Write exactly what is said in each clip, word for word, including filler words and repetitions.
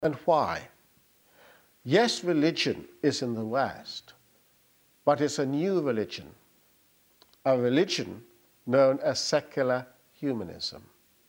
And why? Yes, religion is in the West, but it's a new religion, a religion known as secular humanism.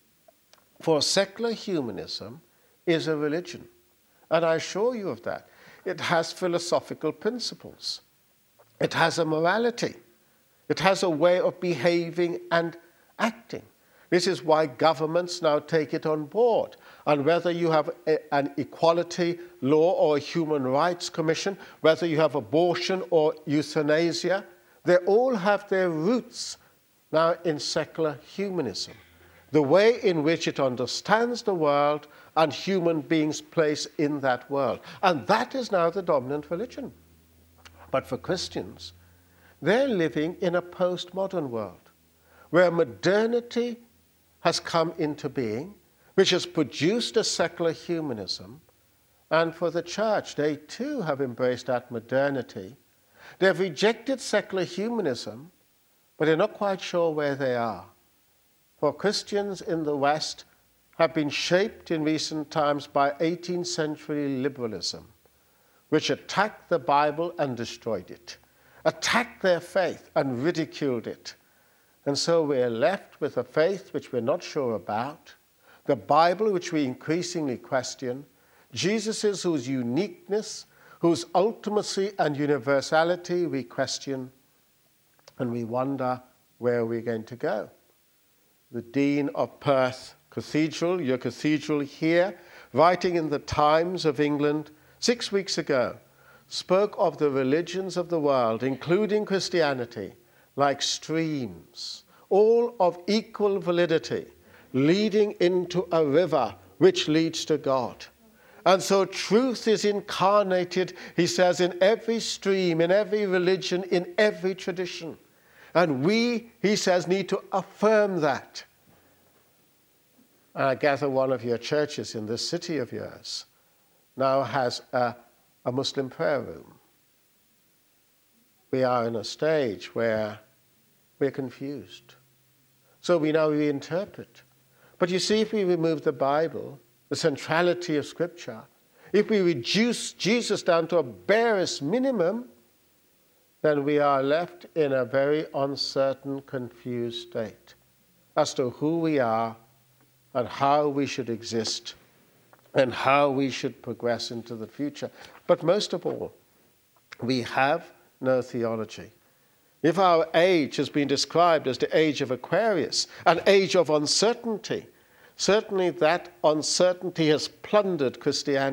For secular humanism is a religion, and I assure you of that. It has philosophical principles. It has a morality. It has a way of behaving and acting. This is why governments now take it on board. And whether you have a, an equality law or a human rights commission, whether you have abortion or euthanasia, they all have their roots now in secular humanism. The way in which it understands the world and human beings' place in that world. And that is now the dominant religion. But for Christians, they're living in a postmodern world where modernity has come into being, which has produced a secular humanism. And for the church, they too have embraced that modernity. They've rejected secular humanism, but they're not quite sure where they are. For Christians in the West have been shaped in recent times by eighteenth century liberalism, which attacked the Bible and destroyed it, attacked their faith and ridiculed it. And so we're left with a faith which we're not sure about, the Bible which we increasingly question, Jesus' whose uniqueness, whose ultimacy and universality we question, and we wonder where we're going to go. The Dean of Perth Cathedral, your cathedral here, writing in the Times of England six weeks ago, spoke of the religions of the world, including Christianity, like streams, all of equal validity, leading into a river which leads to God. And so truth is incarnated, he says, in every stream, in every religion, in every tradition. And we, he says, need to affirm that. And I gather one of your churches in this city of yours now has a, a Muslim prayer room. We are in a stage where we're confused. So we now reinterpret. But you see, if we remove the Bible, the centrality of Scripture, if we reduce Jesus down to a barest minimum, then we are left in a very uncertain, confused state as to who we are and how we should exist and how we should progress into the future. But most of all, we have no theology. If our age has been described as the age of Aquarius, an age of uncertainty, certainly that uncertainty has plundered Christianity.